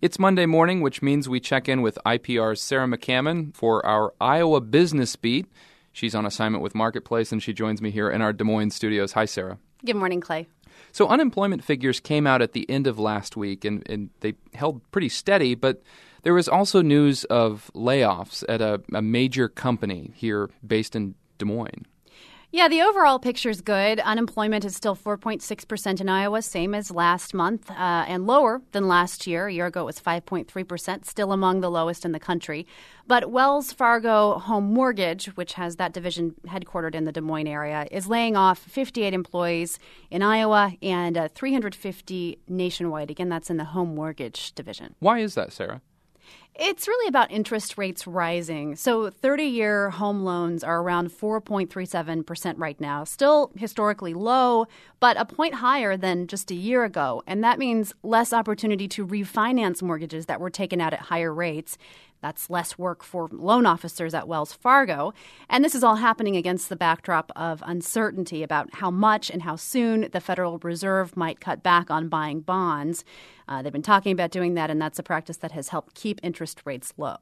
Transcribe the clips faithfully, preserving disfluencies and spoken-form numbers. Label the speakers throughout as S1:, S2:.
S1: It's Monday morning, which means we check in with I P R's Sarah McCammon for our Iowa Business Beat. She's on assignment with Marketplace, and she joins me here in our Des Moines studios. Hi, Sarah.
S2: Good morning, Clay.
S1: So unemployment figures came out at the end of last week, and, and they held pretty steady, but there was also news of layoffs at a, a major company here based in Des Moines.
S2: Yeah, the overall picture's good. Unemployment is still four point six percent in Iowa, same as last month, uh, and lower than last year. A year ago it was five point three percent, still among the lowest in the country. But Wells Fargo Home Mortgage, which has that division headquartered in the Des Moines area, is laying off fifty-eight employees in Iowa and uh, three hundred fifty nationwide. Again, that's in the home mortgage division.
S1: Why is that, Sarah?
S2: It's really about interest rates rising. So thirty-year home loans are around four point three seven percent right now, still historically low, but a point higher than just a year ago. And that means less opportunity to refinance mortgages that were taken out at higher rates. That's less work for loan officers at Wells Fargo. And this is all happening against the backdrop of uncertainty about how much and how soon the Federal Reserve might cut back on buying bonds. Uh, they've been talking about doing that, and that's a practice that has helped keep interest rates low.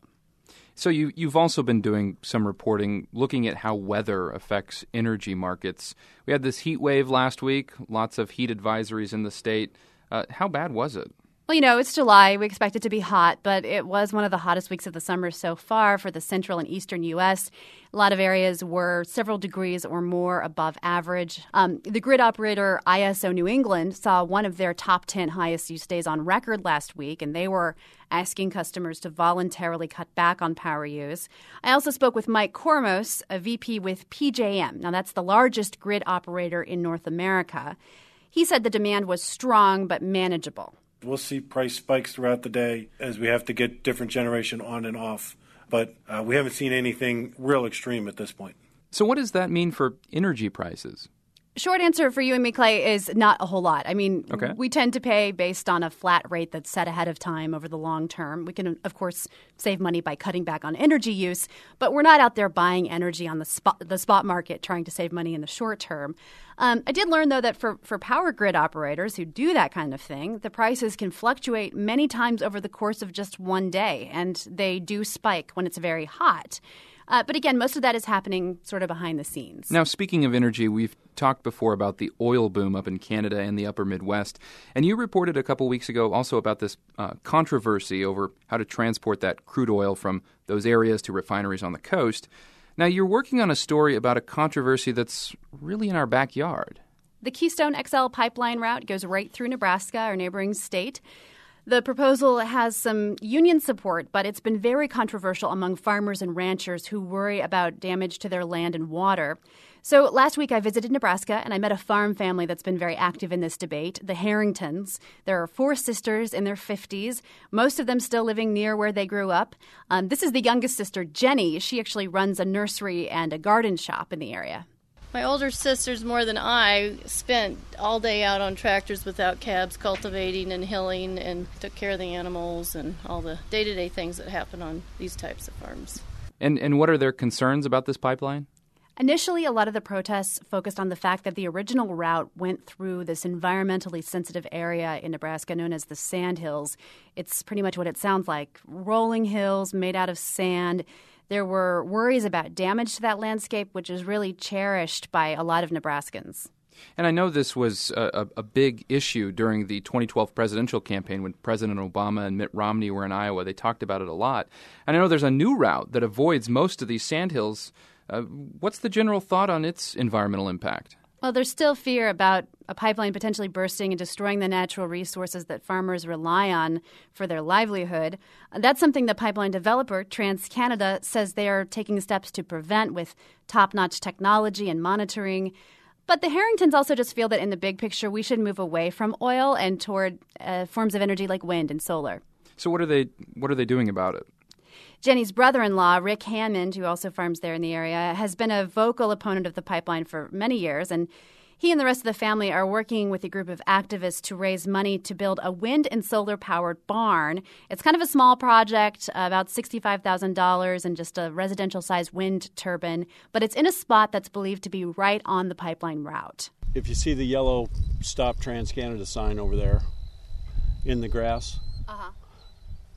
S1: So you, you've also been doing some reporting looking at how weather affects energy markets. We had this heat wave last week, lots of heat advisories in the state. Uh, how bad was it?
S2: Well, you know, it's July. We expect it to be hot, but it was one of the hottest weeks of the summer so far for the central and eastern U S. A lot of areas were several degrees or more above average. Um, the grid operator I S O New England saw one of their top ten highest use days on record last week, and they were asking customers to voluntarily cut back on power use. I also spoke with Mike Kormos, a V P with P J M. Now, that's the largest grid operator in North America. He said the demand was strong but manageable.
S3: We'll see price spikes throughout the day as we have to get different generation on and off. But uh, we haven't seen anything real extreme at this point.
S1: So what does that mean for energy prices?
S2: Short answer for you and me, Clay, is not a whole lot. I mean,
S1: okay.
S2: We tend to pay based on a flat rate that's set ahead of time over the long term. We can, of course, save money by cutting back on energy use, but we're not out there buying energy on the spot, the spot market trying to save money in the short term. Um, I did learn, though, that for, for power grid operators who do that kind of thing, the prices can fluctuate many times over the course of just one day, and they do spike when it's very hot. Uh, but again, most of that is happening sort of behind the scenes.
S1: Now, speaking of energy, we've talked before about the oil boom up in Canada and the upper Midwest. And you reported a couple weeks ago also about this uh, controversy over how to transport that crude oil from those areas to refineries on the coast. Now, you're working on a story about a controversy that's really in our backyard.
S2: The Keystone X L pipeline route goes right through Nebraska, our neighboring state. The proposal has some union support, but it's been very controversial among farmers and ranchers who worry about damage to their land and water. So last week I visited Nebraska, and I met a farm family that's been very active in this debate, the Harringtons. There are four sisters in their fifties, most of them still living near where they grew up. Um, this is the youngest sister, Jenny. She actually runs a nursery and a garden shop in the area.
S4: My older sisters, more than I, spent all day out on tractors without cabs, cultivating and hilling, and took care of the animals and all the day-to-day things that happen on these types of farms.
S1: And and what are their concerns about this pipeline?
S2: Initially, a lot of the protests focused on the fact that the original route went through this environmentally sensitive area in Nebraska known as the Sand Hills. It's pretty much what it sounds like, rolling hills made out of sand. There were worries about damage to that landscape, which is really cherished by a lot of Nebraskans.
S1: And I know this was a, a big issue during the twenty twelve presidential campaign when President Obama and Mitt Romney were in Iowa. They talked about it a lot. And I know there's a new route that avoids most of these sandhills. Uh, what's the general thought on its environmental impact?
S2: Well, there's still fear about a pipeline potentially bursting and destroying the natural resources that farmers rely on for their livelihood. That's something the pipeline developer, TransCanada, says they are taking steps to prevent with top-notch technology and monitoring. But the Harringtons also just feel that in the big picture, we should move away from oil and toward uh, forms of energy like wind and solar.
S1: So what are they what are they doing about it?
S2: Jenny's brother-in-law, Rick Hammond, who also farms there in the area, has been a vocal opponent of the pipeline for many years, and he and the rest of the family are working with a group of activists to raise money to build a wind and solar-powered barn. It's kind of a small project, about sixty-five thousand dollars and just a residential-sized wind turbine, but it's in a spot that's believed to be right on the pipeline route.
S5: If you see the yellow Stop TransCanada sign over there in the grass,
S2: uh-huh.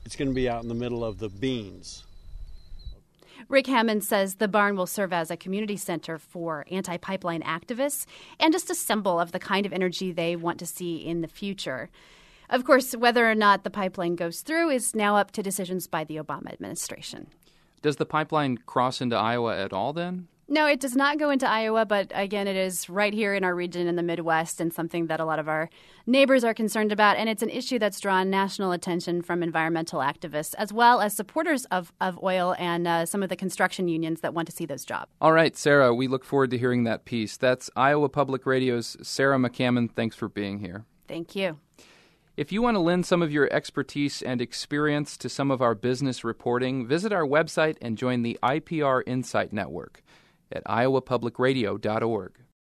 S5: it's going to be out in the middle of the beans.
S2: Rick Hammond says the barn will serve as a community center for anti-pipeline activists and just a symbol of the kind of energy they want to see in the future. Of course, whether or not the pipeline goes through is now up to decisions by the Obama administration.
S1: Does the pipeline cross into Iowa at all then?
S2: No, it does not go into Iowa, but again, it is right here in our region in the Midwest and something that a lot of our neighbors are concerned about. And it's an issue that's drawn national attention from environmental activists as well as supporters of, of oil and uh, some of the construction unions that want to see those jobs.
S1: All right, Sarah, we look forward to hearing that piece. That's Iowa Public Radio's Sarah McCammon. Thanks for being here.
S2: Thank you.
S1: If you want to lend some of your expertise and experience to some of our business reporting, visit our website and join the I P R Insight Network at iowa public radio dot org.